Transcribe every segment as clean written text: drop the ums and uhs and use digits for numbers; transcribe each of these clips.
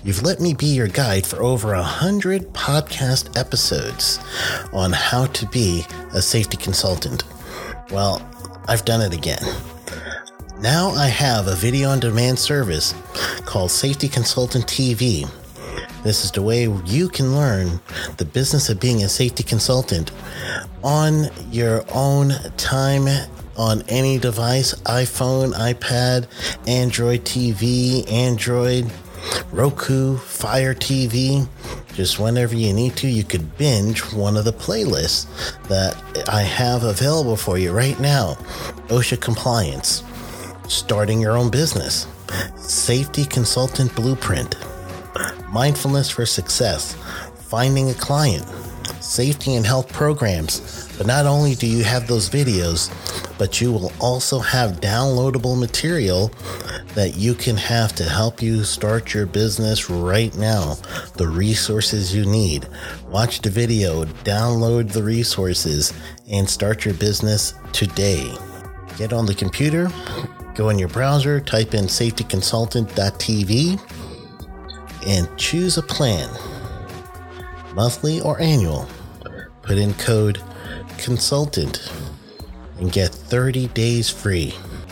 You've let me be your guide for over 100 podcast episodes on how to be a safety consultant. Well, I've done it again. Now I have a video on demand service called Safety Consultant TV. This is the way you can learn the business of being a safety consultant on your own time, on any device, iPhone, iPad, Android TV, Android, Roku, Fire TV. Just whenever you need to, you could binge one of the playlists that I have available for you right now. OSHA compliance, starting your own business, safety consultant blueprint, mindfulness for success, finding a client, safety and health programs. But not only do you have those videos, but you will also have downloadable material that you can have to help you start your business right now. The resources you need. Watch the video, download the resources, and start your business today. Get on the computer, go in your browser, type in safetyconsultant.tv, and choose a plan, monthly or annual. Put in code consultant and get 30 days free.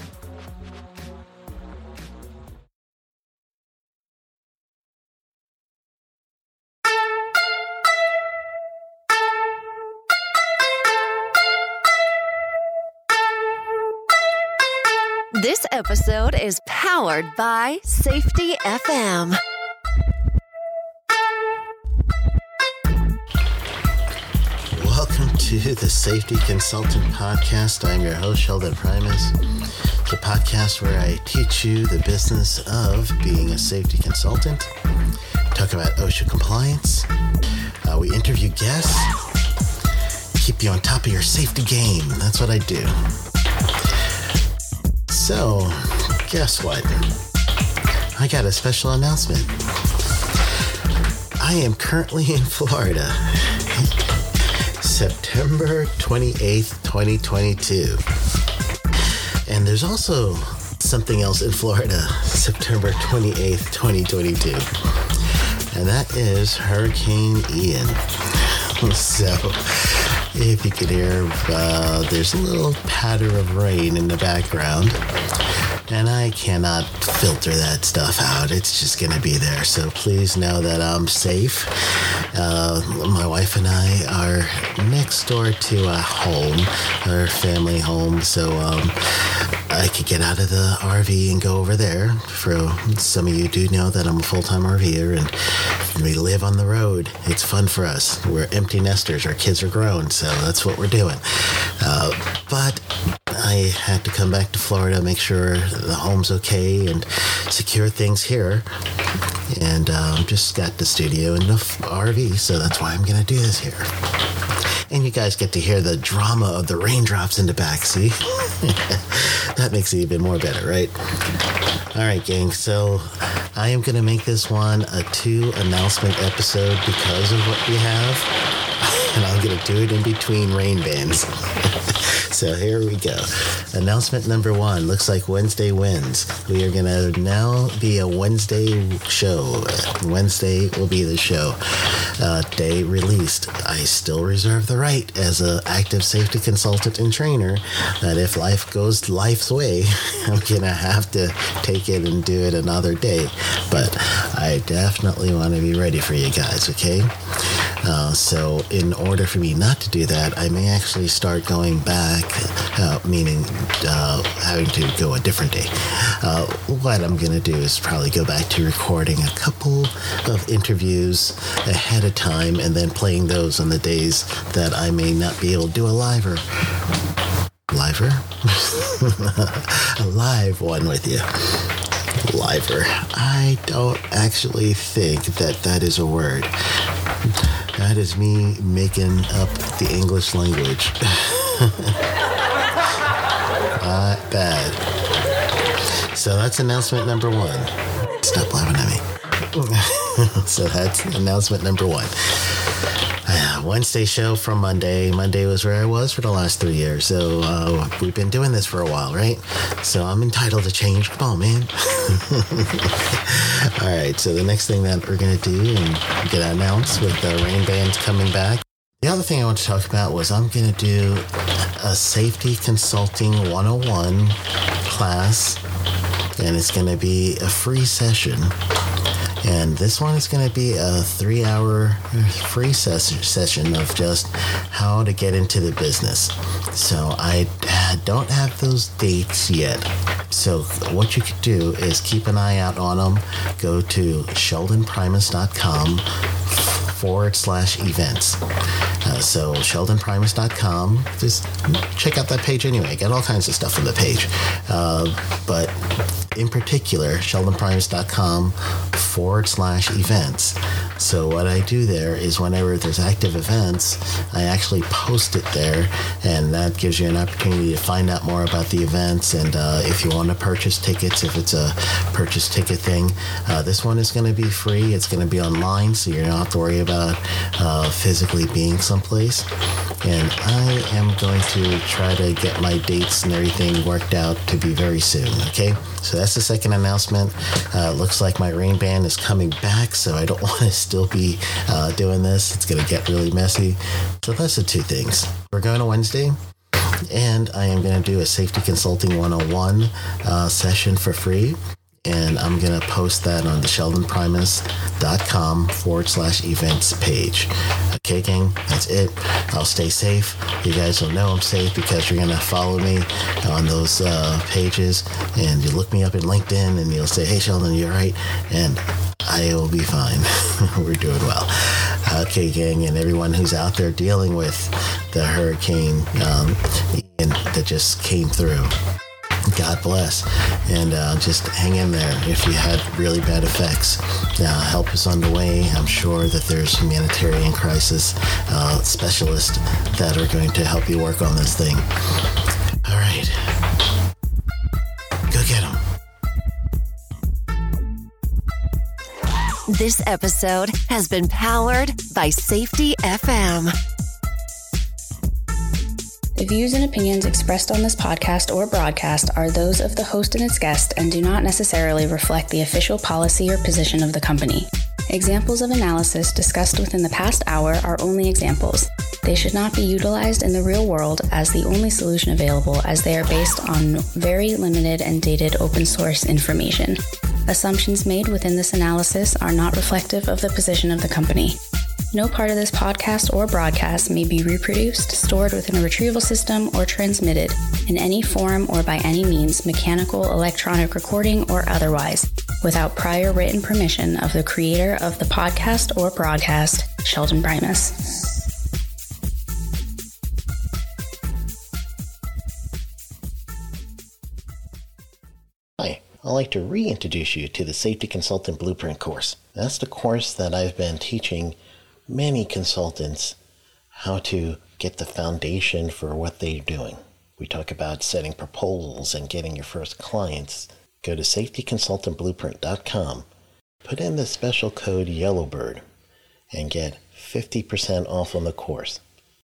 This episode is powered by Safety FM. Welcome to the Safety Consultant Podcast. I'm your host, Sheldon Primus. It's a podcast where I teach you the business of being a safety consultant. Talk about OSHA compliance. We interview guests. Keep you on top of your safety game. That's what I do. So, guess what? I got a special announcement. I am currently in Florida. September 28th, 2022. And there's also something else in Florida, September 28th, 2022. And that is Hurricane Ian. So, if you could hear, there's a little patter of rain in the background. And I cannot filter that stuff out. It's just going to be there. So please know that I'm safe. My wife and I are next door to a home, our family home. So I could get out of the RV and go over there. For some of you do know that I'm a full-time RVer and we live on the road. It's fun for us. We're empty nesters. Our kids are grown. So that's what we're doing. But I had to come back to Florida, make sure the home's okay and secure things here. And just got the studio in the RV, so that's why I'm going to do this here. And you guys get to hear the drama of the raindrops in the back, see? That makes it even more better, right? All right, gang, so I am going to make this one a 2 announcement episode because of what we have. And I'm going to do it in between rain bands. So here we go. Announcement number 1. Looks like Wednesday wins. We are going to now be a Wednesday show. Wednesday will be the show. Day released. I still reserve the right as an active safety consultant and trainer that if life goes life's way, I'm going to have to take it and do it another day. But I definitely want to be ready for you guys, okay? So in order for me not to do that, I may actually start going back, meaning having to go a different day. What I'm going to do is probably go back to recording a couple of interviews ahead of time and then playing those on the days that I may not be able to do a live one with you. Liver. I don't actually think that is a word. That is me making up the English language. Not bad. So that's announcement number 1. Stop laughing at me. So that's announcement number 1. Wednesday show from Monday. Monday was where I was for the last 3 years. So we've been doing this for a while, right? So I'm entitled to change. Come on, man. All right. So the next thing that we're going to do and get announced with the Rain Band coming back. The other thing I want to talk about was I'm going to do a Safety Consulting 101 class, and it's going to be a free session. And this one is going to be a 3-hour free session of just how to get into the business. So I don't have those dates yet. So what you could do is keep an eye out on them. Go to sheldonprimus.com/events. So sheldonprimus.com, just check out that page anyway. Got all kinds of stuff on the page. But in particular, sheldonprimus.com/events. So what I do there is whenever there's active events, I actually post it there, and that gives you an opportunity to find out more about the events. And if you want to purchase tickets, if it's a purchase ticket thing, this one is going to be free. It's going to be online, so you don't have to worry about physically being someplace. And I am going to try to get my dates and everything worked out to be very soon, okay? So that's the second announcement. Looks like my Rain Band is coming back, so I don't want to still be doing this. It's going to get really messy. So that's the two things. We're going to Wednesday, and I am going to do a Safety Consulting 101 session for free. And I'm going to post that on the sheldonprimus.com/events page. Okay, gang, that's it. I'll stay safe. You guys will know I'm safe because you're going to follow me on those pages. And you look me up in LinkedIn and you'll say, hey, Sheldon, you're right. And I will be fine. We're doing well. Okay, gang, and everyone who's out there dealing with the hurricane Ian that just came through. God bless. And just hang in there if you had really bad effects. Help is on the way. I'm sure that there's humanitarian crisis specialists that are going to help you work on this thing. All right. Go get them. This episode has been powered by Safety FM. The views and opinions expressed on this podcast or broadcast are those of the host and its guest and do not necessarily reflect the official policy or position of the company. Examples of analysis discussed within the past hour are only examples. They should not be utilized in the real world as the only solution available, as they are based on very limited and dated open source information. Assumptions made within this analysis are not reflective of the position of the company. No part of this podcast or broadcast may be reproduced, stored within a retrieval system, or transmitted in any form or by any means, mechanical, electronic recording, or otherwise, without prior written permission of the creator of the podcast or broadcast, Sheldon Primus. Hi, I'd like to reintroduce you to the Safety Consultant Blueprint course. That's the course that I've been teaching many consultants how to get the foundation for what they're doing. We talk about setting proposals and getting your first clients. Go to safetyconsultantblueprint.com, put in the special code YELLOWBIRD, and get 50% off on the course.